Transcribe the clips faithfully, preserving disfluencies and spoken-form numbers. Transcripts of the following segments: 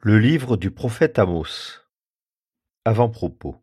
Le livre du prophète Amos. Avant-propos.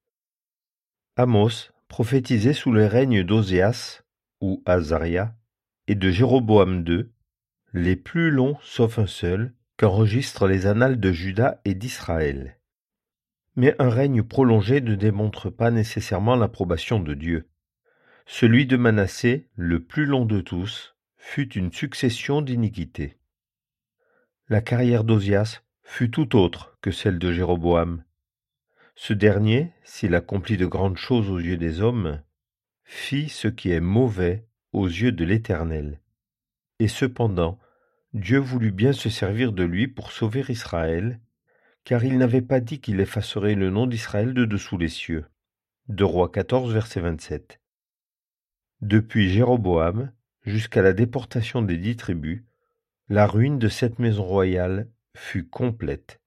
Amos prophétisait sous le règne d'Oséas, ou Azaria, et de Jéroboam deux, les plus longs sauf un seul, qu'enregistrent les annales de Juda et d'Israël. Mais un règne prolongé ne démontre pas nécessairement l'approbation de Dieu. Celui de Manassé, le plus long de tous, fut une succession d'iniquités. La carrière d'Ozias fut tout autre que celle de Jéroboam. Ce dernier, s'il accomplit de grandes choses aux yeux des hommes, fit ce qui est mauvais aux yeux de l'Éternel. Et cependant, Dieu voulut bien se servir de lui pour sauver Israël, car il n'avait pas dit qu'il effacerait le nom d'Israël de dessous les cieux. Deux Rois quatorze, verset vingt-sept. Depuis Jéroboam jusqu'à la déportation des dix tribus, la ruine de cette maison royale fut complète.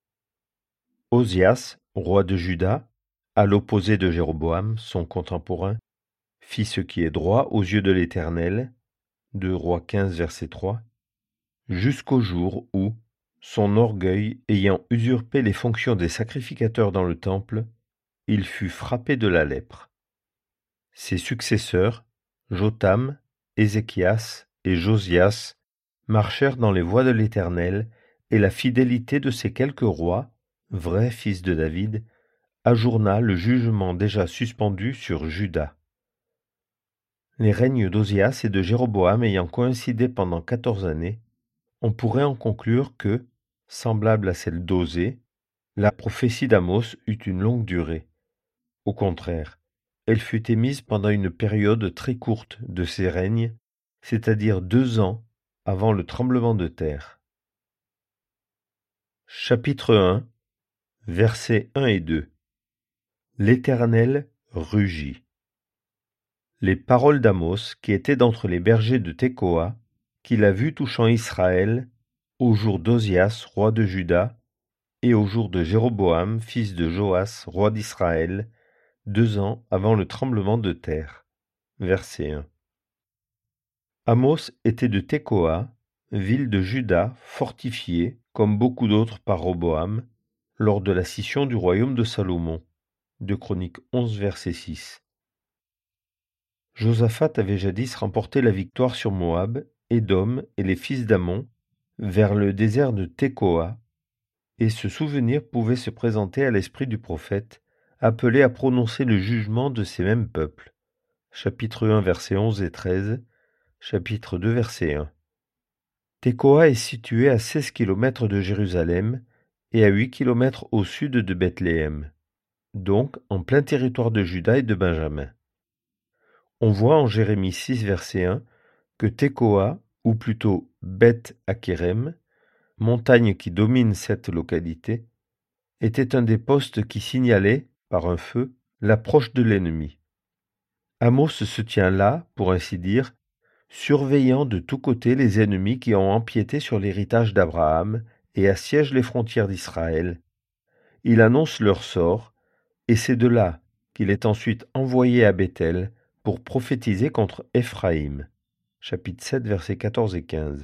Ozias, roi de Juda, à l'opposé de Jéroboam, son contemporain, fit ce qui est droit aux yeux de l'Éternel, deux Rois quinze, verset trois, jusqu'au jour où, son orgueil ayant usurpé les fonctions des sacrificateurs dans le temple, il fut frappé de la lèpre. Ses successeurs, Jotham, Ézéchias et Josias, marchèrent dans les voies de l'Éternel, et la fidélité de ces quelques rois, vrais fils de David, ajourna le jugement déjà suspendu sur Juda. Les règnes d'Ozias et de Jéroboam ayant coïncidé pendant quatorze années, on pourrait en conclure que, semblable à celle d'Osée, la prophétie d'Amos eut une longue durée. Au contraire, elle fut émise pendant une période très courte de ces règnes, c'est-à-dire deux ans avant le tremblement de terre. Chapitre un, versets un et deux. L'Éternel rugit. Les paroles d'Amos, qui était d'entre les bergers de Tekoa, qu'il a vu touchant Israël, au jour d'Ozias, roi de Juda, et au jour de Jéroboam, fils de Joas, roi d'Israël, deux ans avant le tremblement de terre. Verset un. Amos était de Tekoa, ville de Juda, fortifiée, comme beaucoup d'autres par Roboam, lors de la scission du royaume de Salomon. deux Chroniques onze, verset six. Josaphat avait jadis remporté la victoire sur Moab, Édom et les fils d'Ammon, vers le désert de Tekoa, et ce souvenir pouvait se présenter à l'esprit du prophète, appelé à prononcer le jugement de ces mêmes peuples. Chapitre un, versets onze et treize, chapitre deux, verset un. Tekoa est situé à seize kilomètres de Jérusalem et à huit kilomètres au sud de Bethléem, donc en plein territoire de Juda et de Benjamin. On voit en Jérémie six, verset un, que Tekoa, ou plutôt Beth Akerem, montagne qui domine cette localité, était un des postes qui signalait, par un feu, l'approche de l'ennemi. Amos se tient là, pour ainsi dire, surveillant de tous côtés les ennemis qui ont empiété sur l'héritage d'Abraham et assiègent les frontières d'Israël. Il annonce leur sort, et c'est de là qu'il est ensuite envoyé à Béthel pour prophétiser contre Éphraïm. Chapitre sept, versets quatorze et quinze.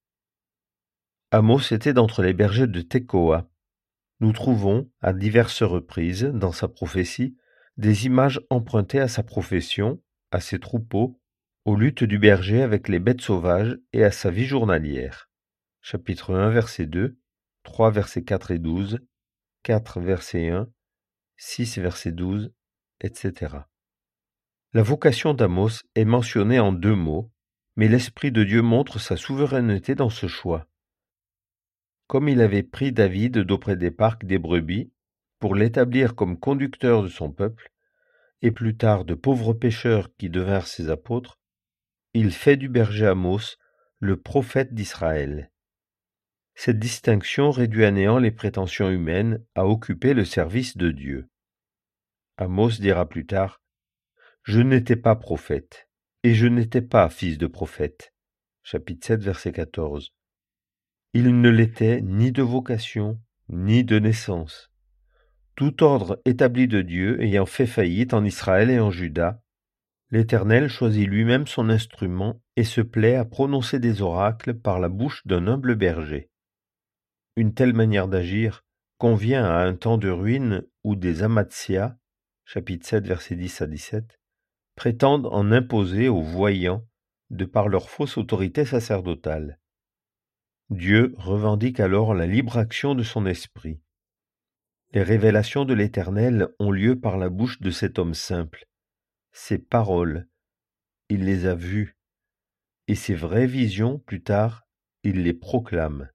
Amos était d'entre les bergers de Tekoa. Nous trouvons, à diverses reprises, dans sa prophétie, des images empruntées à sa profession, à ses troupeaux, aux luttes du berger avec les bêtes sauvages et à sa vie journalière. Chapitre un, verset deux, trois, versets quatre et douze, quatre, verset un, six, verset douze, et cetera. La vocation d'Amos est mentionnée en deux mots, mais l'Esprit de Dieu montre sa souveraineté dans ce choix. Comme il avait pris David d'auprès des parcs des brebis, pour l'établir comme conducteur de son peuple, et plus tard de pauvres pêcheurs qui devinrent ses apôtres, il fait du berger Amos le prophète d'Israël. Cette distinction réduit à néant les prétentions humaines à occuper le service de Dieu. Amos dira plus tard, « Je n'étais pas prophète, et je n'étais pas fils de prophète. » Chapitre sept, verset quatorze. Il ne l'était ni de vocation, ni de naissance. Tout ordre établi de Dieu ayant fait faillite en Israël et en Juda, l'Éternel choisit lui-même son instrument et se plaît à prononcer des oracles par la bouche d'un humble berger. Une telle manière d'agir convient à un temps de ruine où des Amatsia, chapitre sept, versets dix à dix-sept, prétendent en imposer aux voyants de par leur fausse autorité sacerdotale. Dieu revendique alors la libre action de son esprit. Les révélations de l'Éternel ont lieu par la bouche de cet homme simple. Ses paroles, il les a vues, et ses vraies visions, plus tard, il les proclame.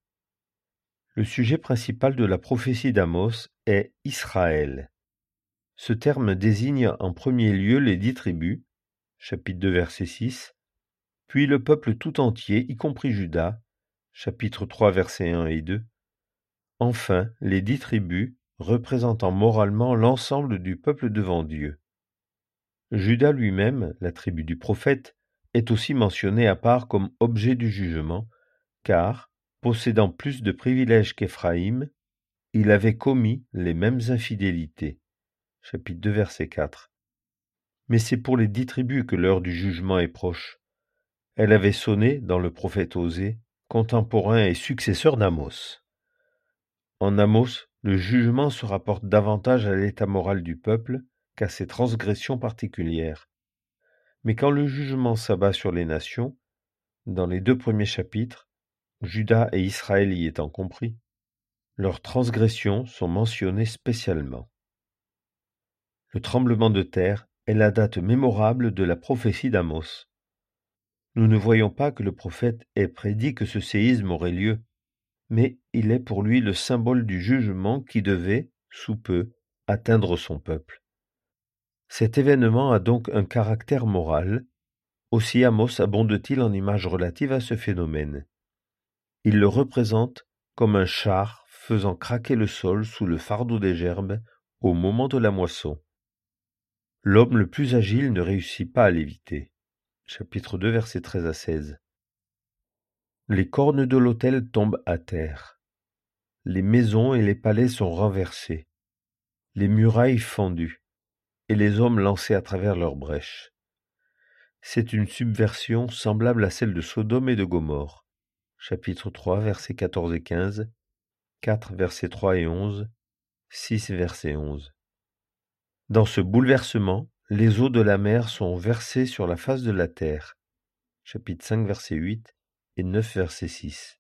Le sujet principal de la prophétie d'Amos est Israël. Ce terme désigne en premier lieu les dix tribus, chapitre deux, verset six, puis le peuple tout entier, y compris Juda, chapitre trois, versets un et deux, enfin les dix tribus, représentant moralement l'ensemble du peuple devant Dieu. Juda lui-même, la tribu du prophète, est aussi mentionné à part comme objet du jugement, car, possédant plus de privilèges qu'Éphraïm, il avait commis les mêmes infidélités. Chapitre deux, verset quatre. Mais c'est pour les dix tribus que l'heure du jugement est proche. Elle avait sonné dans le prophète Osée, contemporain et successeur d'Amos. En Amos, le jugement se rapporte davantage à l'état moral du peuple qu'à ses transgressions particulières. Mais quand le jugement s'abat sur les nations, dans les deux premiers chapitres, Juda et Israël y étant compris, leurs transgressions sont mentionnées spécialement. Le tremblement de terre est la date mémorable de la prophétie d'Amos. Nous ne voyons pas que le prophète ait prédit que ce séisme aurait lieu, mais il est pour lui le symbole du jugement qui devait, sous peu, atteindre son peuple. Cet événement a donc un caractère moral. Aussi Amos abonde-t-il en images relatives à ce phénomène. Il le représente comme un char faisant craquer le sol sous le fardeau des gerbes au moment de la moisson. L'homme le plus agile ne réussit pas à l'éviter. Chapitre deux, versets treize à seize. Les cornes de l'autel tombent à terre. Les maisons et les palais sont renversés. Les murailles fendues, et les hommes lancés à travers leurs brèches. C'est une subversion semblable à celle de Sodome et de Gomorrhe. Chapitre trois, versets quatorze et quinze, quatre, versets trois et onze, six, verset onze. Dans ce bouleversement, les eaux de la mer sont versées sur la face de la terre. Chapitre cinq, verset huit et neuf, verset six.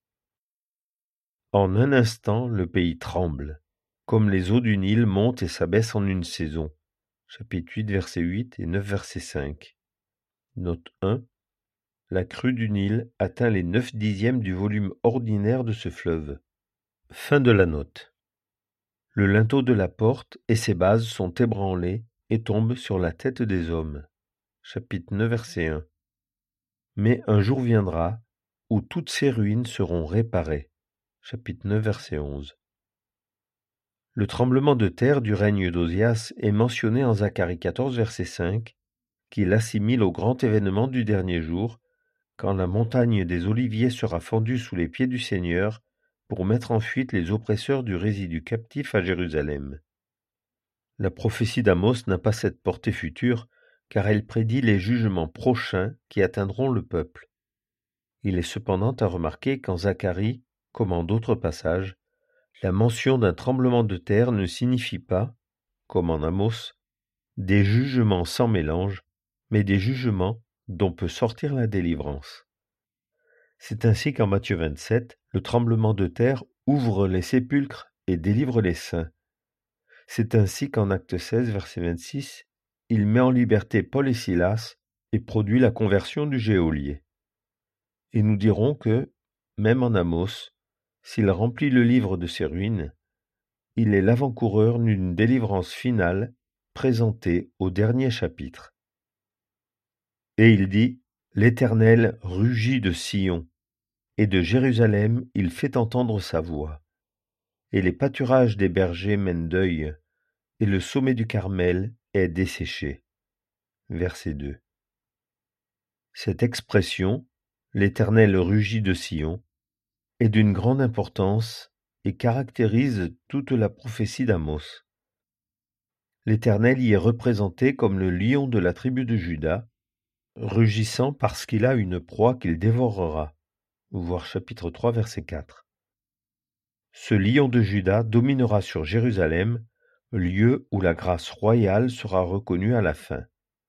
En un instant, le pays tremble, comme les eaux du Nil montent et s'abaissent en une saison. Chapitre huit, verset huit et neuf, verset cinq. Note un. La crue du Nil atteint les neuf dixièmes du volume ordinaire de ce fleuve. Fin de la note. Le linteau de la porte et ses bases sont ébranlés et tombent sur la tête des hommes. Chapitre neuf, verset un. Mais un jour viendra où toutes ces ruines seront réparées. Chapitre neuf, verset onze. Le tremblement de terre du règne d'Ozias est mentionné en Zacharie quatorze, verset cinq, qui l'assimile au grand événement du dernier jour, quand la montagne des Oliviers sera fendue sous les pieds du Seigneur pour mettre en fuite les oppresseurs du résidu captif à Jérusalem. La prophétie d'Amos n'a pas cette portée future, car elle prédit les jugements prochains qui atteindront le peuple. Il est cependant à remarquer qu'en Zacharie, comme en d'autres passages, la mention d'un tremblement de terre ne signifie pas, comme en Amos, des jugements sans mélange, mais des jugements dont peut sortir la délivrance. C'est ainsi qu'en Matthieu vingt-sept, le tremblement de terre ouvre les sépulcres et délivre les saints. C'est ainsi qu'en Acte seize, verset vingt-six, il met en liberté Paul et Silas et produit la conversion du geôlier. Et nous dirons que, même en Amos, s'il remplit le livre de ses ruines, il est l'avant-coureur d'une délivrance finale présentée au dernier chapitre. Et il dit, « L'Éternel rugit de Sion, et de Jérusalem il fait entendre sa voix. Et les pâturages des bergers mènent deuil, et le sommet du Carmel est desséché. » Verset deux. Cette expression, « L'Éternel rugit de Sion », est d'une grande importance et caractérise toute la prophétie d'Amos. L'Éternel y est représenté comme le lion de la tribu de Juda, rugissant parce qu'il a une proie qu'il dévorera. Voir chapitre trois, verset quatre. Ce lion de Juda dominera sur Jérusalem, lieu où la grâce royale sera reconnue à la fin.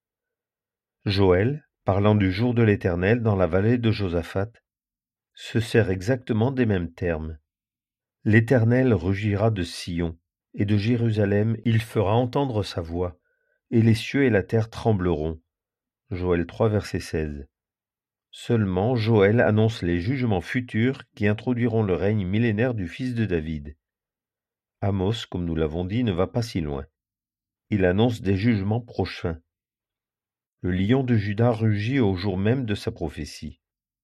Joël, parlant du jour de l'Éternel dans la vallée de Josaphat, se sert exactement des mêmes termes. L'Éternel rugira de Sion, et de Jérusalem il fera entendre sa voix, et les cieux et la terre trembleront. Joël trois, verset seize. Seulement Joël annonce les jugements futurs qui introduiront le règne millénaire du fils de David. Amos, comme nous l'avons dit, ne va pas si loin. Il annonce des jugements prochains. Le lion de Juda rugit au jour même de sa prophétie.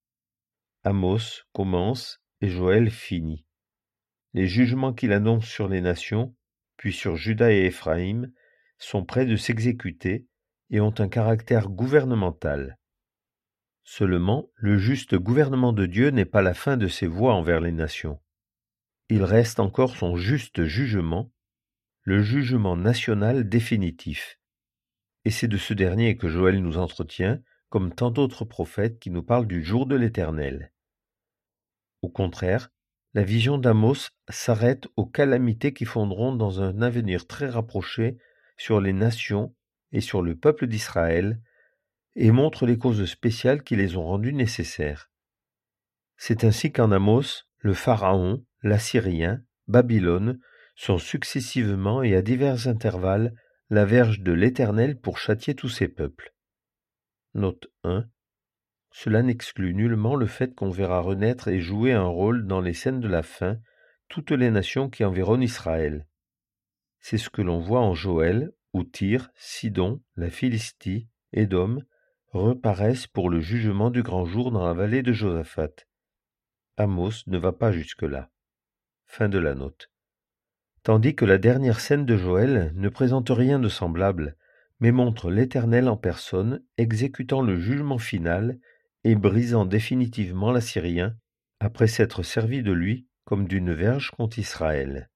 Amos commence et Joël finit. Les jugements qu'il annonce sur les nations, puis sur Juda et Éphraïm, sont près de s'exécuter et ont un caractère gouvernemental. Seulement, le juste gouvernement de Dieu n'est pas la fin de ses voies envers les nations. Il reste encore son juste jugement, le jugement national définitif. Et c'est de ce dernier que Joël nous entretient, comme tant d'autres prophètes qui nous parlent du jour de l'Éternel. Au contraire, la vision d'Amos s'arrête aux calamités qui fondront dans un avenir très rapproché sur les nations et sur le peuple d'Israël, et montre les causes spéciales qui les ont rendues nécessaires. C'est ainsi qu'en Amos, le Pharaon, l'Assyrien, Babylone sont successivement et à divers intervalles la verge de l'Éternel pour châtier tous ces peuples. Note un. Cela n'exclut nullement le fait qu'on verra renaître et jouer un rôle dans les scènes de la fin toutes les nations qui environnent Israël. C'est ce que l'on voit en Joël, où Tyr, Sidon, la Philistie, Édom reparaissent pour le jugement du grand jour dans la vallée de Josaphat. Amos ne va pas jusque-là. Fin de la note. Tandis que la dernière scène de Joël ne présente rien de semblable, mais montre l'Éternel en personne exécutant le jugement final et brisant définitivement l'Assyrien, après s'être servi de lui comme d'une verge contre Israël.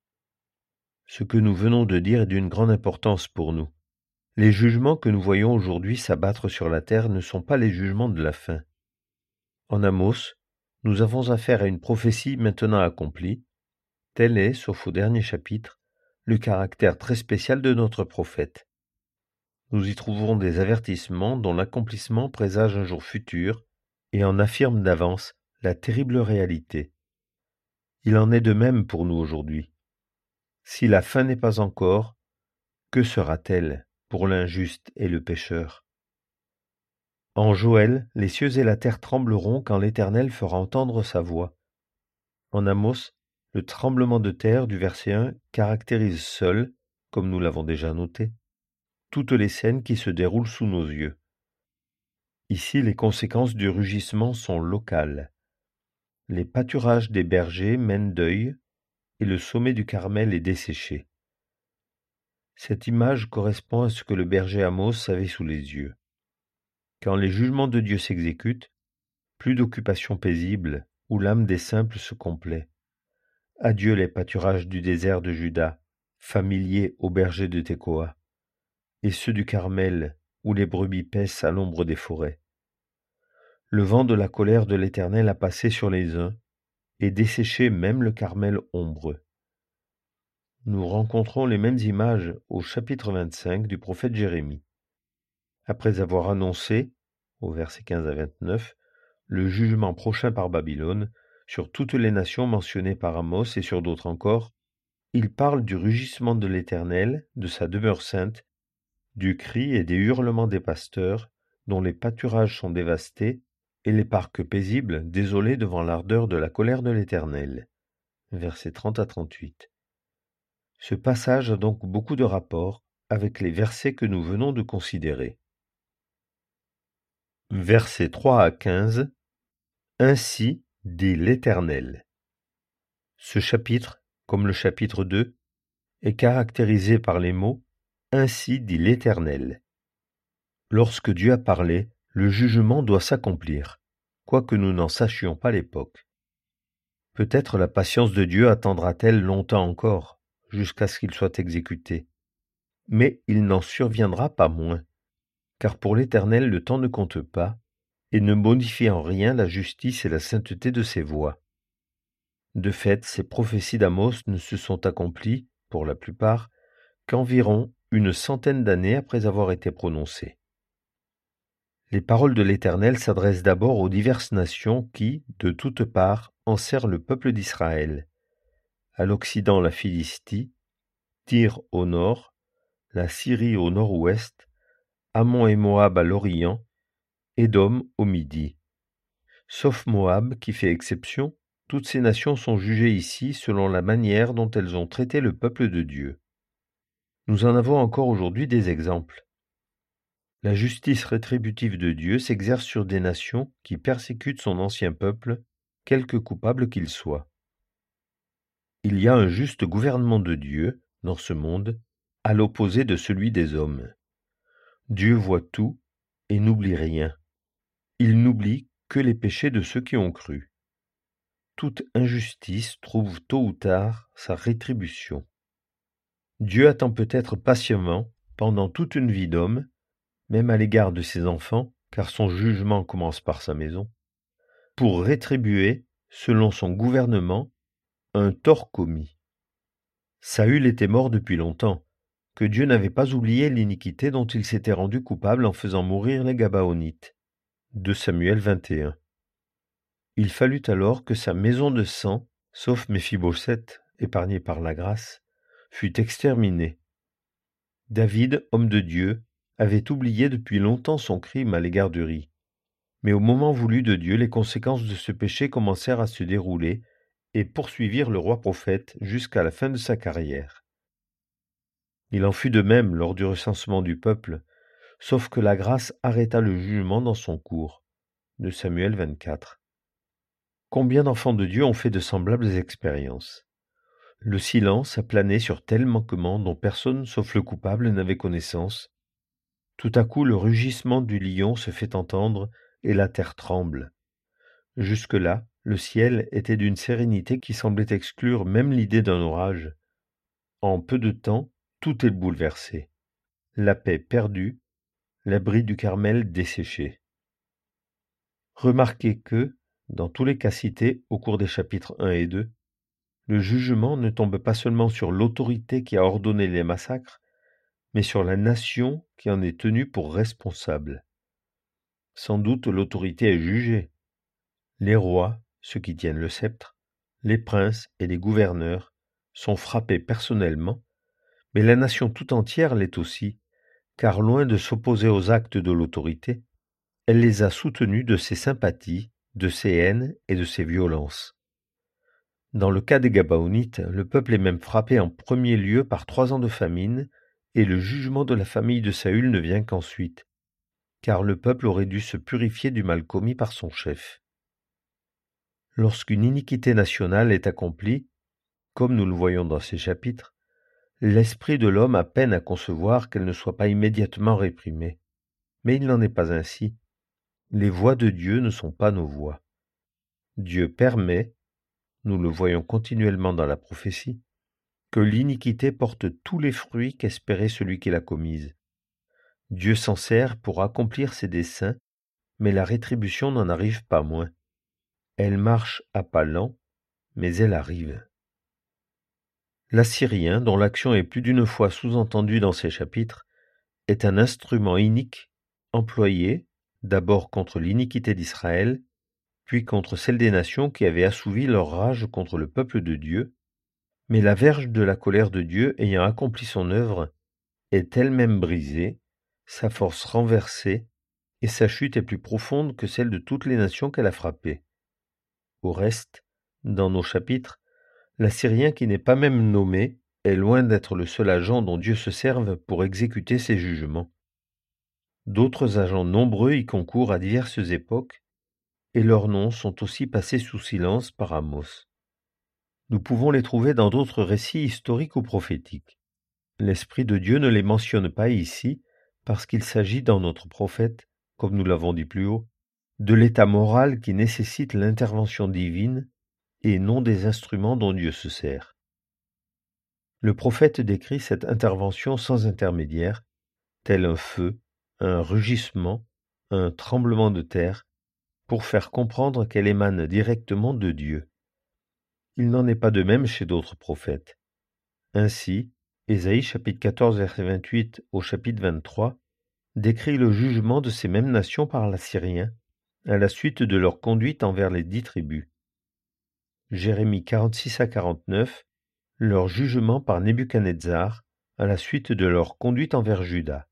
Ce que nous venons de dire est d'une grande importance pour nous. Les jugements que nous voyons aujourd'hui s'abattre sur la terre ne sont pas les jugements de la fin. En Amos, nous avons affaire à une prophétie maintenant accomplie. Tel est, sauf au dernier chapitre, le caractère très spécial de notre prophète. Nous y trouverons des avertissements dont l'accomplissement présage un jour futur et en affirme d'avance la terrible réalité. Il en est de même pour nous aujourd'hui. Si la fin n'est pas encore, que sera-t-elle pour l'injuste et le pécheur? En Joël, les cieux et la terre trembleront quand l'Éternel fera entendre sa voix. En Amos, le tremblement de terre du verset un caractérise seul, comme nous l'avons déjà noté, toutes les scènes qui se déroulent sous nos yeux. Ici, les conséquences du rugissement sont locales. Les pâturages des bergers mènent deuil et le sommet du Carmel est desséché. Cette image correspond à ce que le berger Amos avait sous les yeux. Quand les jugements de Dieu s'exécutent, plus d'occupation paisible où l'âme des simples se complaît. Adieu les pâturages du désert de Juda, familiers aux bergers de Tekoa, et ceux du Carmel où les brebis paissent à l'ombre des forêts. Le vent de la colère de l'Éternel a passé sur les uns et desséché même le Carmel ombreux. Nous rencontrons les mêmes images au chapitre vingt-cinq du prophète Jérémie. Après avoir annoncé, au verset quinze à vingt-neuf, le jugement prochain par Babylone sur toutes les nations mentionnées par Amos et sur d'autres encore, il parle du rugissement de l'Éternel, de sa demeure sainte, du cri et des hurlements des pasteurs, dont les pâturages sont dévastés, et les parcs paisibles désolés devant l'ardeur de la colère de l'Éternel. Versets trente à trente-huit. Ce passage a donc beaucoup de rapport avec les versets que nous venons de considérer. Versets trois à quinze. Ainsi dit l'Éternel. Ce chapitre, comme le chapitre deux, est caractérisé par les mots « Ainsi dit l'Éternel ». Lorsque Dieu a parlé, le jugement doit s'accomplir, quoique nous n'en sachions pas l'époque. Peut-être la patience de Dieu attendra-t-elle longtemps encore, jusqu'à ce qu'il soit exécuté. Mais il n'en surviendra pas moins, car pour l'Éternel le temps ne compte pas, et ne modifie en rien la justice et la sainteté de ses voies. De fait, ces prophéties d'Amos ne se sont accomplies, pour la plupart, qu'environ une centaine d'années après avoir été prononcées. Les paroles de l'Éternel s'adressent d'abord aux diverses nations qui, de toutes parts, enserrent le peuple d'Israël. À l'Occident, la Philistie, Tyr au nord, la Syrie au nord-ouest, Ammon et Moab à l'orient, Édom au midi. Sauf Moab qui fait exception, toutes ces nations sont jugées ici selon la manière dont elles ont traité le peuple de Dieu. Nous en avons encore aujourd'hui des exemples. La justice rétributive de Dieu s'exerce sur des nations qui persécutent son ancien peuple, quelque coupable qu'il soit. Il y a un juste gouvernement de Dieu dans ce monde, à l'opposé de celui des hommes. Dieu voit tout et n'oublie rien. Il n'oublie que les péchés de ceux qui ont cru. Toute injustice trouve tôt ou tard sa rétribution. Dieu attend peut-être patiemment, pendant toute une vie d'homme, même à l'égard de ses enfants, car son jugement commence par sa maison, pour rétribuer, selon son gouvernement, un tort commis. Saül était mort depuis longtemps, que Dieu n'avait pas oublié l'iniquité dont il s'était rendu coupable en faisant mourir les Gabaonites. deux Samuel vingt et un. Il fallut alors que sa maison de sang, sauf Méphibosheth, épargné par la grâce, fut exterminée. David, homme de Dieu, avait oublié depuis longtemps son crime à l'égard d'Uri. Mais au moment voulu de Dieu, les conséquences de ce péché commencèrent à se dérouler et poursuivirent le roi prophète jusqu'à la fin de sa carrière. Il en fut de même lors du recensement du peuple, sauf que la grâce arrêta le jugement dans son cours. deux Samuel vingt-quatre. Combien d'enfants de Dieu ont fait de semblables expériences? Le silence a plané sur tels manquements dont personne sauf le coupable n'avait connaissance. Tout à coup le rugissement du lion se fait entendre et la terre tremble. Jusque-là, le ciel était d'une sérénité qui semblait exclure même l'idée d'un orage. En peu de temps, tout est bouleversé. La paix perdue, l'abri du Carmel desséché. Remarquez que, dans tous les cas cités au cours des chapitres un et deux, le jugement ne tombe pas seulement sur l'autorité qui a ordonné les massacres, mais sur la nation qui en est tenue pour responsable. Sans doute l'autorité est jugée. Les rois, ceux qui tiennent le sceptre, les princes et les gouverneurs sont frappés personnellement, mais la nation tout entière l'est aussi, car loin de s'opposer aux actes de l'autorité, elle les a soutenus de ses sympathies, de ses haines et de ses violences. Dans le cas des Gabaonites, le peuple est même frappé en premier lieu par trois ans de famine, et le jugement de la famille de Saül ne vient qu'ensuite, car le peuple aurait dû se purifier du mal commis par son chef. Lorsqu'une iniquité nationale est accomplie, comme nous le voyons dans ces chapitres, l'esprit de l'homme a peine à concevoir qu'elle ne soit pas immédiatement réprimée. Mais il n'en est pas ainsi. Les voies de Dieu ne sont pas nos voies. Dieu permet, nous le voyons continuellement dans la prophétie, que l'iniquité porte tous les fruits qu'espérait celui qui l'a commise. Dieu s'en sert pour accomplir ses desseins, mais la rétribution n'en arrive pas moins. Elle marche à pas lents, mais elle arrive. L'Assyrien, dont l'action est plus d'une fois sous-entendue dans ces chapitres, est un instrument inique, employé d'abord contre l'iniquité d'Israël, puis contre celle des nations qui avaient assouvi leur rage contre le peuple de Dieu, mais la verge de la colère de Dieu ayant accompli son œuvre est elle-même brisée, sa force renversée, et sa chute est plus profonde que celle de toutes les nations qu'elle a frappées. Au reste, dans nos chapitres, l'Assyrien qui n'est pas même nommé est loin d'être le seul agent dont Dieu se serve pour exécuter ses jugements. D'autres agents nombreux y concourent à diverses époques, et leurs noms sont aussi passés sous silence par Amos. Nous pouvons les trouver dans d'autres récits historiques ou prophétiques. L'Esprit de Dieu ne les mentionne pas ici, parce qu'il s'agit dans notre prophète, comme nous l'avons dit plus haut, de l'état moral qui nécessite l'intervention divine et non des instruments dont Dieu se sert. Le prophète décrit cette intervention sans intermédiaire, tel un feu, un rugissement, un tremblement de terre, pour faire comprendre qu'elle émane directement de Dieu. Il n'en est pas de même chez d'autres prophètes. Ainsi, Ésaïe chapitre quatorze verset vingt-huit au chapitre vingt-trois décrit le jugement de ces mêmes nations par l'Assyrien, à la suite de leur conduite envers les dix tribus. Jérémie quarante-six à quarante-neuf, leur jugement par Nebuchadnezzar, à la suite de leur conduite envers Juda.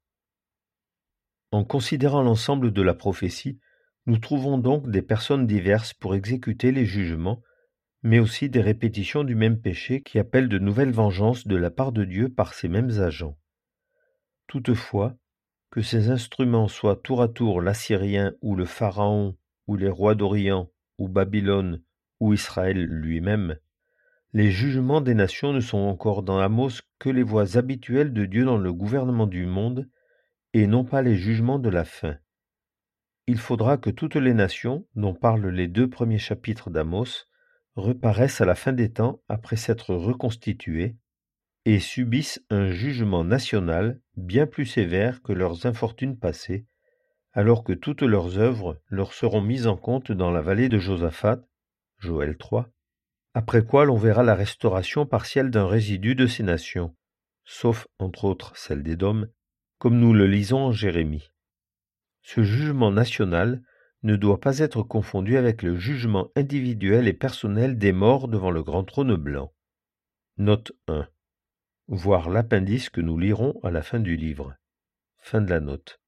En considérant l'ensemble de la prophétie, nous trouvons donc des personnes diverses pour exécuter les jugements, mais aussi des répétitions du même péché qui appellent de nouvelles vengeances de la part de Dieu par ces mêmes agents. Toutefois, que ces instruments soient tour à tour l'Assyrien ou le Pharaon ou les rois d'Orient ou Babylone ou Israël lui-même, les jugements des nations ne sont encore dans Amos que les voies habituelles de Dieu dans le gouvernement du monde et non pas les jugements de la fin. Il faudra que toutes les nations, dont parlent les deux premiers chapitres d'Amos, reparaissent à la fin des temps après s'être reconstituées et subissent un jugement national bien plus sévère que leurs infortunes passées, alors que toutes leurs œuvres leur seront mises en compte dans la vallée de Josaphat, Joël trois, après quoi l'on verra la restauration partielle d'un résidu de ces nations, sauf entre autres celle d'Édom, comme nous le lisons en Jérémie. Ce jugement national ne doit pas être confondu avec le jugement individuel et personnel des morts devant le grand trône blanc. Note un. Voir l'appendice que nous lirons à la fin du livre. Fin de la note.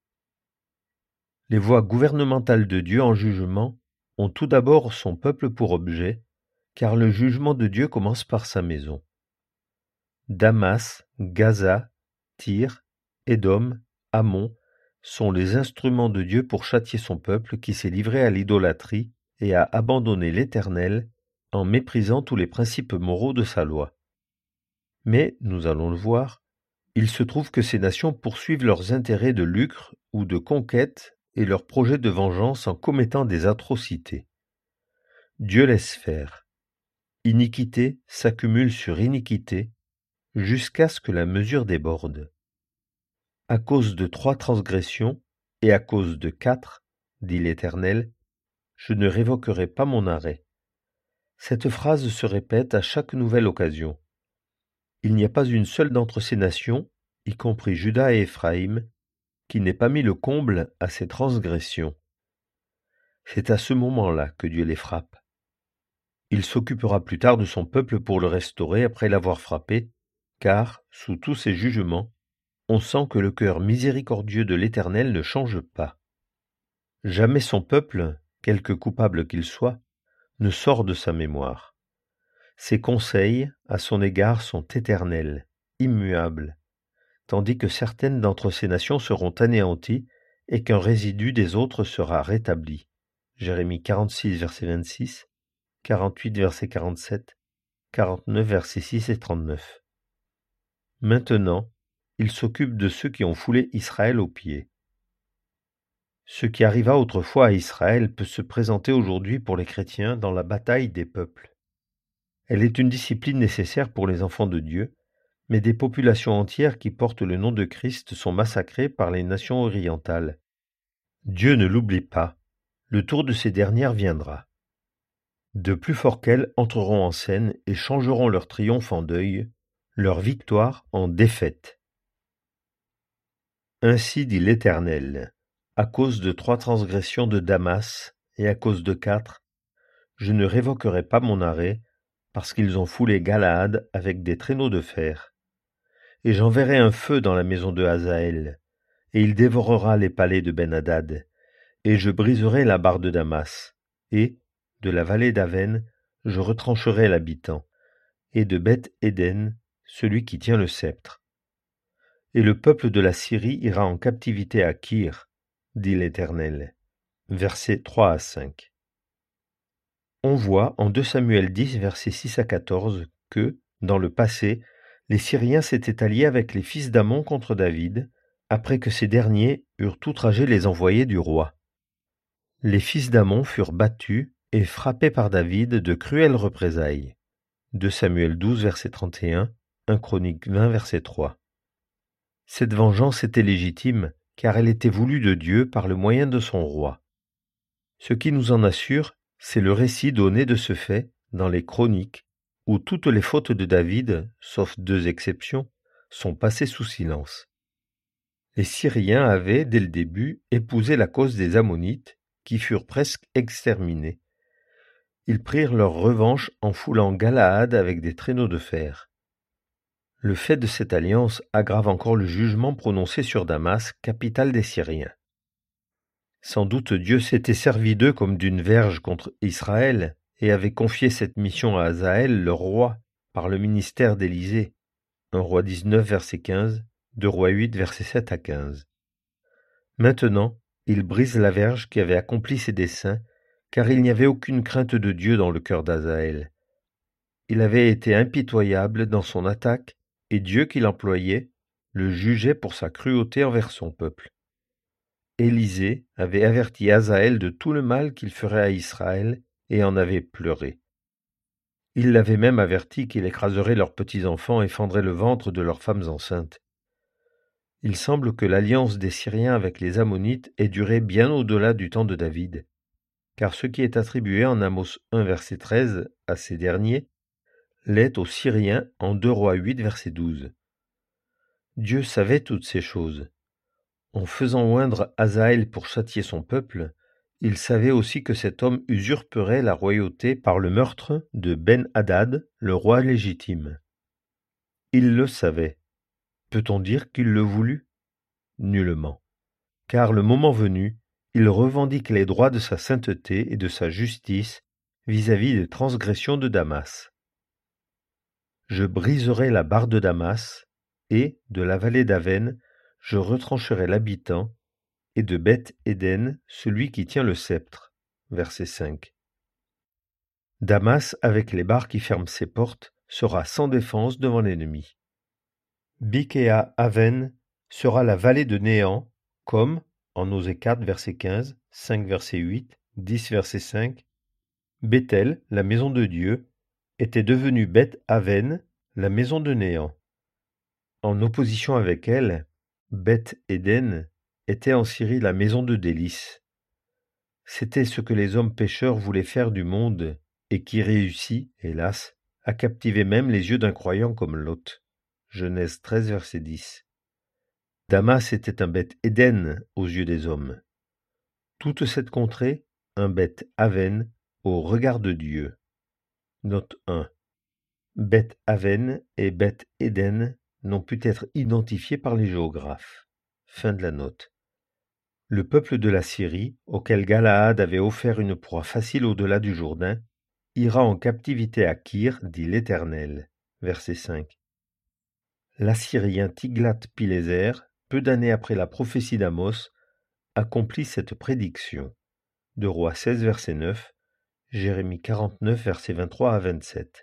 Les voies gouvernementales de Dieu en jugement ont tout d'abord son peuple pour objet, car le jugement de Dieu commence par sa maison. Damas, Gaza, Tyr, Édom, Ammon sont les instruments de Dieu pour châtier son peuple qui s'est livré à l'idolâtrie et a abandonné l'Éternel en méprisant tous les principes moraux de sa loi. Mais, nous allons le voir, il se trouve que ces nations poursuivent leurs intérêts de lucre ou de conquête et leurs projets de vengeance en commettant des atrocités. Dieu laisse faire. Iniquité s'accumule sur iniquité jusqu'à ce que la mesure déborde. À cause de trois transgressions et à cause de quatre, dit l'Éternel, je ne révoquerai pas mon arrêt. Cette phrase se répète à chaque nouvelle occasion. Il n'y a pas une seule d'entre ces nations, y compris Juda et Éphraïm, qui n'ait pas mis le comble à ces transgressions. C'est à ce moment-là que Dieu les frappe. Il s'occupera plus tard de son peuple pour le restaurer après l'avoir frappé, car, sous tous ces jugements, on sent que le cœur miséricordieux de l'Éternel ne change pas. Jamais son peuple, quelque coupable qu'il soit, ne sort de sa mémoire. Ses conseils, à son égard, sont éternels, immuables, tandis que certaines d'entre ces nations seront anéanties et qu'un résidu des autres sera rétabli. Jérémie quarante-six, verset vingt-six, quarante-huit, verset quarante-sept, quarante-neuf, versets six et trente-neuf. Maintenant, il s'occupe de ceux qui ont foulé Israël aux pieds. Ce qui arriva autrefois à Israël peut se présenter aujourd'hui pour les chrétiens dans la bataille des peuples. Elle est une discipline nécessaire pour les enfants de Dieu, mais des populations entières qui portent le nom de Christ sont massacrées par les nations orientales. Dieu ne l'oublie pas, le tour de ces dernières viendra. De plus forts qu'elles entreront en scène et changeront leur triomphe en deuil, leur victoire en défaite. Ainsi dit l'Éternel, à cause de trois transgressions de Damas et à cause de quatre, je ne révoquerai pas mon arrêt, parce qu'ils ont foulé Galaad avec des traîneaux de fer. Et j'enverrai un feu dans la maison de Hazaël, et il dévorera les palais de Ben-Hadad, et je briserai la barre de Damas, et, de la vallée d'Aven, je retrancherai l'habitant, et de Beth-Éden, celui qui tient le sceptre. Et le peuple de la Syrie ira en captivité à Kir, dit l'Éternel. Versets trois à cinq. On voit en deux Samuel dix, versets six à quatorze, que, dans le passé, les Syriens s'étaient alliés avec les fils d'Ammon contre David, après que ces derniers eurent outragé les envoyés du roi. Les fils d'Ammon furent battus et frappés par David de cruelles représailles. deux Samuel douze, verset trente et un, un Chronique vingt, verset trois. Cette vengeance était légitime, car elle était voulue de Dieu par le moyen de son roi. Ce qui nous en assure, c'est le récit donné de ce fait dans les Chroniques, où toutes les fautes de David, sauf deux exceptions, sont passées sous silence. Les Syriens avaient, dès le début, épousé la cause des Ammonites, qui furent presque exterminés. Ils prirent leur revanche en foulant Galaad avec des traîneaux de fer. Le fait de cette alliance aggrave encore le jugement prononcé sur Damas, capitale des Syriens. Sans doute Dieu s'était servi d'eux comme d'une verge contre Israël et avait confié cette mission à Hazaël, leur roi, par le ministère d'Élisée. un roi dix-neuf, verset quinze, deux rois huit, verset sept à quinze. Maintenant, il brise la verge qui avait accompli ses desseins, car il n'y avait aucune crainte de Dieu dans le cœur d'Hazaël. Il avait été impitoyable dans son attaque, et Dieu qui l'employait le jugeait pour sa cruauté envers son peuple. Élisée avait averti Hazaël de tout le mal qu'il ferait à Israël et en avait pleuré. Il l'avait même averti qu'il écraserait leurs petits-enfants et fendrait le ventre de leurs femmes enceintes. Il semble que l'alliance des Syriens avec les Ammonites ait duré bien au-delà du temps de David, car ce qui est attribué en Amos un, verset treize, à ces derniers, l'est aux Syriens en deux rois huit, verset douze. Dieu savait toutes ces choses. En faisant oindre Hazaël pour châtier son peuple, il savait aussi que cet homme usurperait la royauté par le meurtre de Ben-Hadad, le roi légitime. Il le savait. Peut-on dire qu'il le voulut? Nullement. Car le moment venu, il revendique les droits de sa sainteté et de sa justice vis-à-vis des transgressions de Damas. Je briserai la barre de Damas, et, de la vallée d'Aven, je retrancherai l'habitant, et de Beth-Éden, celui qui tient le sceptre. Verset cinq. Damas, avec les barres qui ferment ses portes, sera sans défense devant l'ennemi. Bichéa Aven sera la vallée de néant, comme, en Osée quatre, verset quinze, cinq, verset huit, dix, verset cinq, Bethel, la maison de Dieu, était devenue Beth-Aven, la maison de néant. En opposition avec elle, Beth-Éden était en Syrie la maison de délices. C'était ce que les hommes pécheurs voulaient faire du monde, et qui réussit, hélas, à captiver même les yeux d'un croyant comme Lot. Genèse treize, verset dix. Damas était un Beth-Éden aux yeux des hommes. Toute cette contrée, un Beth-Aven au regard de Dieu. Note un. Beth-Aven et Beth-Éden n'ont pu être identifiés par les géographes. Fin de la note. Le peuple de la Syrie, auquel Galaad avait offert une proie facile au-delà du Jourdain, ira en captivité à Kir, dit l'Éternel. Verset cinq. L'Assyrien Tiglath-Pileser, peu d'années après la prophétie d'Amos, accomplit cette prédiction. deux rois seize, verset neuf, Jérémie quarante-neuf, versets vingt-trois à vingt-sept.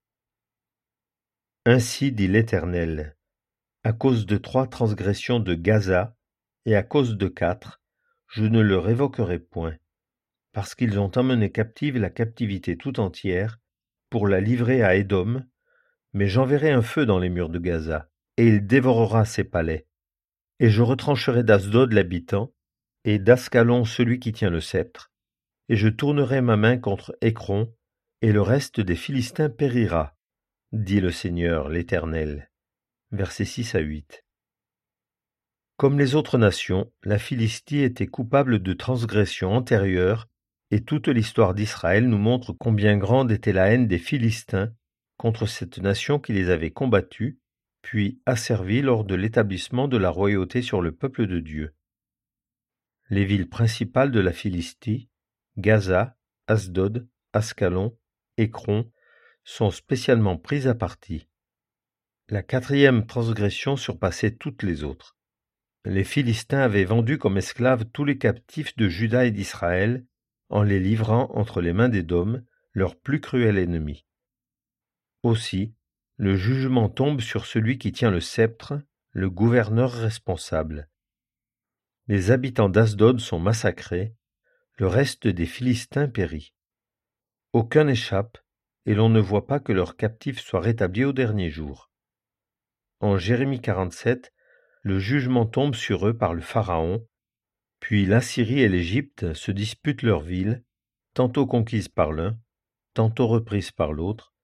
Ainsi dit l'Éternel, à cause de trois transgressions de Gaza, et à cause de quatre, je ne le révoquerai point, parce qu'ils ont emmené captive la captivité tout entière, pour la livrer à Édom, mais j'enverrai un feu dans les murs de Gaza, et il dévorera ses palais. Et je retrancherai d'Asdod l'habitant, et d'Ascalon celui qui tient le sceptre, et je tournerai ma main contre Écron, et le reste des Philistins périra, dit le Seigneur l'Éternel. Versets six à huit. Comme les autres nations, la Philistie était coupable de transgressions antérieures, et toute l'histoire d'Israël nous montre combien grande était la haine des Philistins contre cette nation qui les avait combattus, puis asservis lors de l'établissement de la royauté sur le peuple de Dieu. Les villes principales de la Philistie, Gaza, Asdod, Ascalon, Écron, sont spécialement prises à partie. La quatrième transgression surpassait toutes les autres. Les Philistins avaient vendu comme esclaves tous les captifs de Juda et d'Israël, en les livrant entre les mains d'Édom, leur plus cruel ennemi. Aussi, le jugement tombe sur celui qui tient le sceptre, le gouverneur responsable. Les habitants d'Asdod sont massacrés, le reste des Philistins périt. Aucun n'échappe, et l'on ne voit pas que leur captif soit rétabli au dernier jour. En Jérémie quarante-sept, le jugement tombe sur eux par le Pharaon, puis l'Assyrie et l'Égypte se disputent leurs villes, tantôt conquises par l'un, tantôt reprises par l'autre,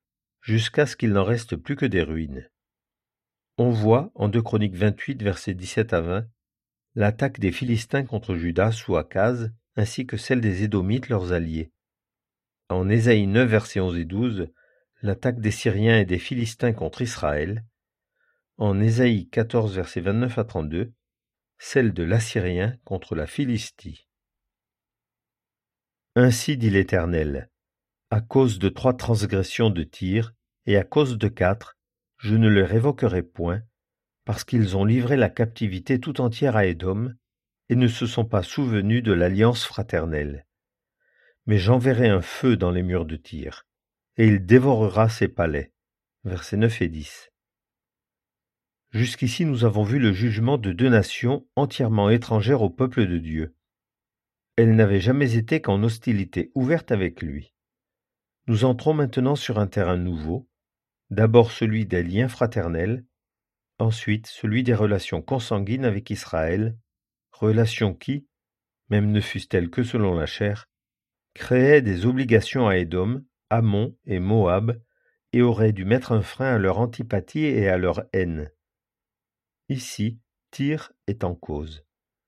jusqu'à ce qu'il n'en reste plus que des ruines. On voit, en deux Chroniques vingt-huit, versets dix-sept à vingt, l'attaque des Philistins contre Juda sous Akaz, ainsi que celle des Édomites, leurs alliés. En Ésaïe neuf, versets onze et douze, l'attaque des Syriens et des Philistins contre Israël. En Ésaïe quatorze, versets vingt-neuf à trente-deux, celle de l'Assyrien contre la Philistie. Ainsi dit l'Éternel, à cause de trois transgressions de Tyr, et à cause de quatre, je ne le révoquerai point, parce qu'ils ont livré la captivité tout entière à Édom, et ne se sont pas souvenus de l'alliance fraternelle. Mais j'enverrai un feu dans les murs de Tyr, et il dévorera ses palais. Versets neuf et dix. Jusqu'ici nous avons vu le jugement de deux nations entièrement étrangères au peuple de Dieu. Elles n'avaient jamais été qu'en hostilité ouverte avec lui. Nous entrons maintenant sur un terrain nouveau, d'abord celui des liens fraternels, ensuite celui des relations consanguines avec Israël, relations qui, même ne fussent-elles que selon la chair, créaient des obligations à Édom, Ammon et Moab, et auraient dû mettre un frein à leur antipathie et à leur haine. Ici, Tyr est en cause.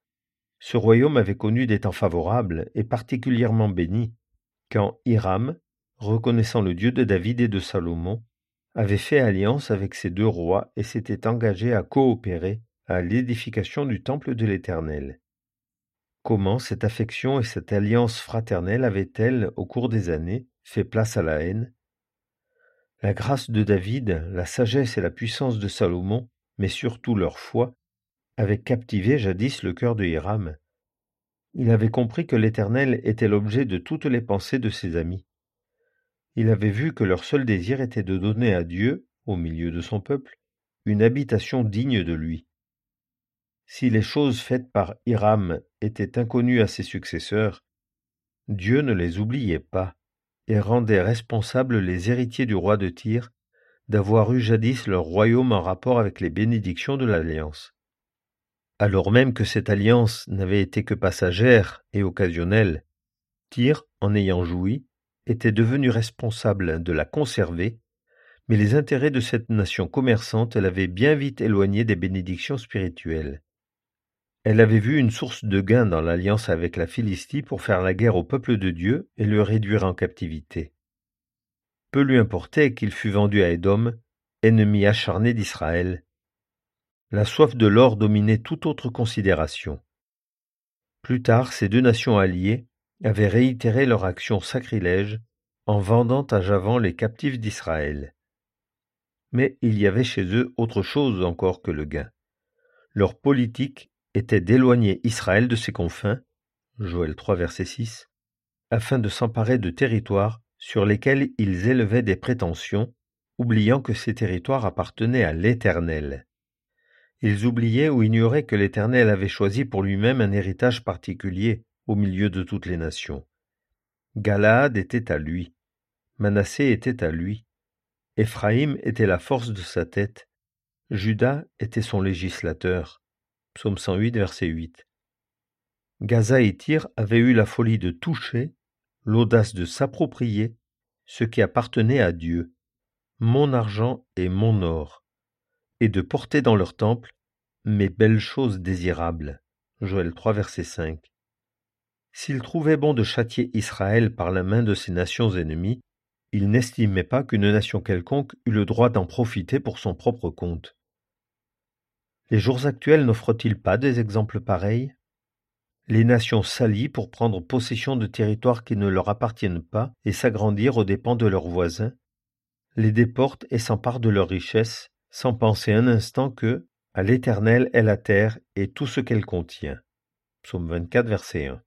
Ce royaume avait connu des temps favorables et particulièrement bénis, quand Hiram, reconnaissant le Dieu de David et de Salomon, avait fait alliance avec ces deux rois et s'était engagé à coopérer à l'édification du temple de l'Éternel. Comment cette affection et cette alliance fraternelle avaient-elles, au cours des années, fait place à la haine? La grâce de David, la sagesse et la puissance de Salomon, mais surtout leur foi, avaient captivé jadis le cœur de Hiram. Il avait compris que l'Éternel était l'objet de toutes les pensées de ses amis. Il avait vu que leur seul désir était de donner à Dieu, au milieu de son peuple, une habitation digne de lui. Si les choses faites par Hiram étaient inconnues à ses successeurs, Dieu ne les oubliait pas et rendait responsables les héritiers du roi de Tyr d'avoir eu jadis leur royaume en rapport avec les bénédictions de l'alliance. Alors même que cette alliance n'avait été que passagère et occasionnelle, Tyr, en ayant joui, était devenu responsable de la conserver, mais les intérêts de cette nation commerçante l'avaient bien vite éloignée des bénédictions spirituelles. Elle avait vu une source de gain dans l'alliance avec la Philistie pour faire la guerre au peuple de Dieu et le réduire en captivité. Peu lui importait qu'il fût vendu à Édom, ennemi acharné d'Israël. La soif de l'or dominait toute autre considération. Plus tard, ces deux nations alliées avaient réitéré leur action sacrilège en vendant à Javan les captifs d'Israël. Mais il y avait chez eux autre chose encore que le gain. Leur politique était d'éloigner Israël de ses confins, Joël trois, verset six, afin de s'emparer de territoires sur lesquels ils élevaient des prétentions, oubliant que ces territoires appartenaient à l'Éternel. Ils oubliaient ou ignoraient que l'Éternel avait choisi pour lui-même un héritage particulier au milieu de toutes les nations. Galaad était à lui, Manassé était à lui, Éphraïm était la force de sa tête, Juda était son législateur. Psaume cent huit, verset huit. Gaza et Tyr avaient eu la folie de toucher, l'audace de s'approprier ce qui appartenait à Dieu, mon argent et mon or, et de porter dans leur temple mes belles choses désirables. Joël trois, verset cinq. S'il trouvait bon de châtier Israël par la main de ses nations ennemies, il n'estimait pas qu'une nation quelconque eût le droit d'en profiter pour son propre compte. Les jours actuels n'offrent-ils pas des exemples pareils? Les nations s'allient pour prendre possession de territoires qui ne leur appartiennent pas et s'agrandir aux dépens de leurs voisins, les déportent et s'emparent de leurs richesses, sans penser un instant que, à l'Éternel est la terre et tout ce qu'elle contient. Psaume vingt-quatre, verset un.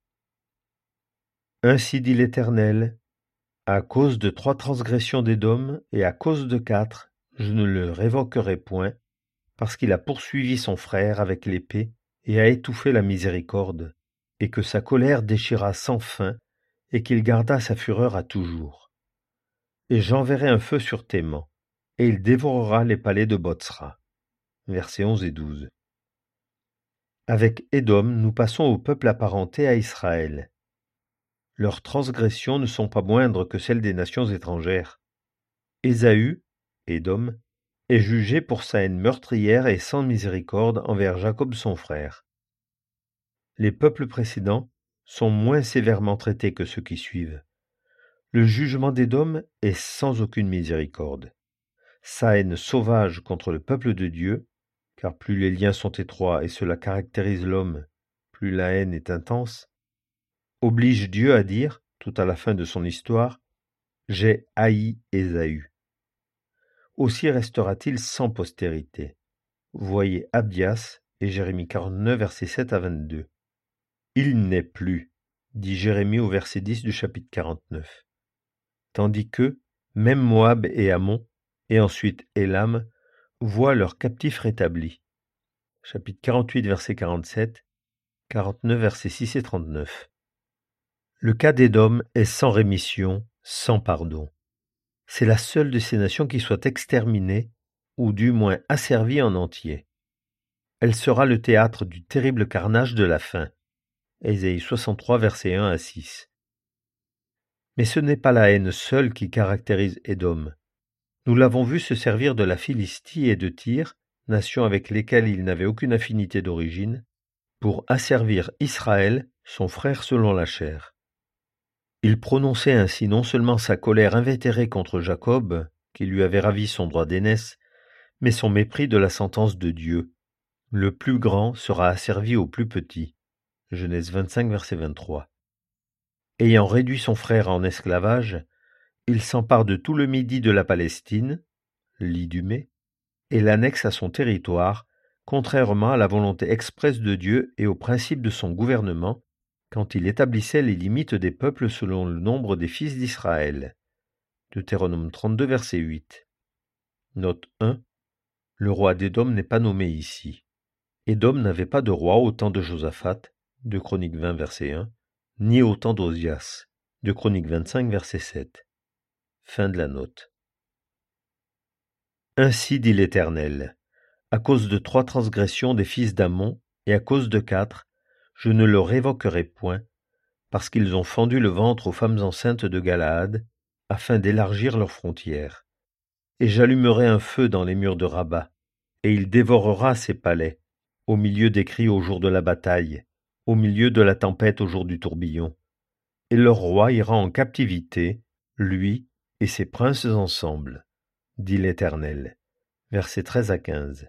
Ainsi dit l'Éternel, à cause de trois transgressions d'Édom et à cause de quatre, je ne le révoquerai point, parce qu'il a poursuivi son frère avec l'épée et a étouffé la miséricorde, et que sa colère déchira sans fin, et qu'il garda sa fureur à toujours. Et j'enverrai un feu sur Théman, et il dévorera les palais de Botsra. Versets onze et douze. Avec Édom, nous passons au peuple apparenté à Israël. Leurs transgressions ne sont pas moindres que celles des nations étrangères. Ésaü, Édom, est jugé pour sa haine meurtrière et sans miséricorde envers Jacob son frère. Les peuples précédents sont moins sévèrement traités que ceux qui suivent. Le jugement d'Édom est sans aucune miséricorde. Sa haine sauvage contre le peuple de Dieu, car plus les liens sont étroits et cela caractérise l'homme, plus la haine est intense, oblige Dieu à dire, tout à la fin de son histoire, « J'ai haï Ésaü ». Aussi restera-t-il sans postérité. Voyez Abdias et Jérémie quarante-neuf, versets sept à vingt-deux. Il n'est plus, dit Jérémie au verset dix du chapitre quarante-neuf. Tandis que, même Moab et Ammon, et ensuite Élam, voient leurs captifs rétablis. Chapitre quarante-huit, verset quarante-sept, quarante-neuf, versets six et trente-neuf. Le cas d'Édom est sans rémission, sans pardon. C'est la seule de ces nations qui soit exterminée, ou du moins asservie en entier. Elle sera le théâtre du terrible carnage de la fin. Ésaïe soixante-trois, versets un à six. Mais ce n'est pas la haine seule qui caractérise Édom. Nous l'avons vu se servir de la Philistie et de Tyr, nations avec lesquelles il n'avait aucune affinité d'origine, pour asservir Israël, son frère selon la chair. Il prononçait ainsi non seulement sa colère invétérée contre Jacob, qui lui avait ravi son droit d'aînesse, mais son mépris de la sentence de Dieu. Le plus grand sera asservi au plus petit. Genèse vingt-cinq, verset vingt-trois. Ayant réduit son frère en esclavage, il s'empare de tout le midi de la Palestine, l'Idumée, et l'annexe à son territoire, contrairement à la volonté expresse de Dieu et au principe de son gouvernement, quand il établissait les limites des peuples selon le nombre des fils d'Israël. Deutéronome trente-deux, verset huit. Note un. Le roi d'Édom n'est pas nommé ici. Édom n'avait pas de roi au temps de Josaphat, de Chroniques vingt, verset un, ni au temps d'Ozias, de Chroniques vingt-cinq, verset sept. Fin de la note. Ainsi dit l'Éternel, à cause de trois transgressions des fils d'Ammon, et à cause de quatre, je ne leur révoquerai point, parce qu'ils ont fendu le ventre aux femmes enceintes de Galaad, afin d'élargir leurs frontières. Et j'allumerai un feu dans les murs de Rabat, et il dévorera ses palais, au milieu des cris au jour de la bataille, au milieu de la tempête au jour du tourbillon. Et leur roi ira en captivité, lui et ses princes ensemble, dit l'Éternel. Versets treize à quinze.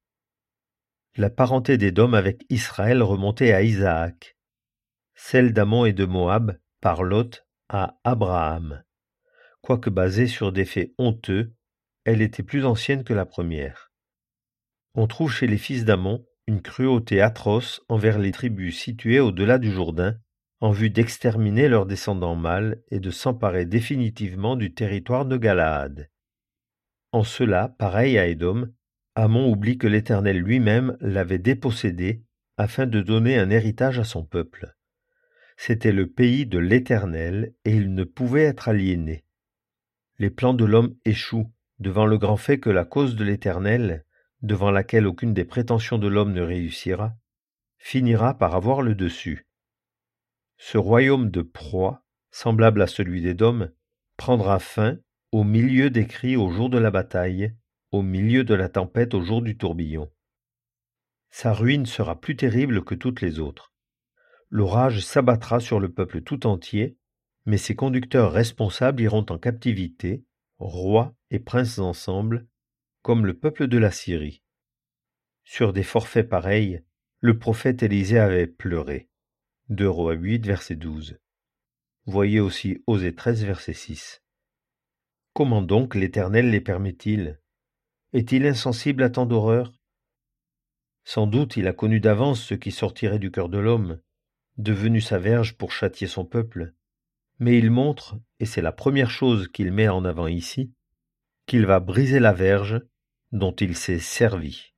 La parenté d'Édom avec Israël remontait à Isaac, celle d'Ammon et de Moab, par Lot, à Abraham. Quoique basée sur des faits honteux, elle était plus ancienne que la première. On trouve chez les fils d'Ammon une cruauté atroce envers les tribus situées au-delà du Jourdain, en vue d'exterminer leurs descendants mâles et de s'emparer définitivement du territoire de Galaad. En cela, pareil à Édom, Ammon oublie que l'Éternel lui-même l'avait dépossédé afin de donner un héritage à son peuple. C'était le pays de l'Éternel et il ne pouvait être aliéné. Les plans de l'homme échouent devant le grand fait que la cause de l'Éternel, devant laquelle aucune des prétentions de l'homme ne réussira, finira par avoir le dessus. Ce royaume de proie, semblable à celui d'Édom, prendra fin au milieu des cris au jour de la bataille, au milieu de la tempête au jour du tourbillon. Sa ruine sera plus terrible que toutes les autres. L'orage s'abattra sur le peuple tout entier, mais ses conducteurs responsables iront en captivité, rois et princes ensemble, comme le peuple de la Syrie. Sur des forfaits pareils, le prophète Élisée avait pleuré. deux Rois huit, verset douze. Voyez aussi Osée treize, verset six. Comment donc l'Éternel les permet-il? Est-il insensible à tant d'horreurs? Sans doute il a connu d'avance ce qui sortirait du cœur de l'homme, devenu sa verge pour châtier son peuple. Mais il montre, et c'est la première chose qu'il met en avant ici, qu'il va briser la verge dont il s'est servi.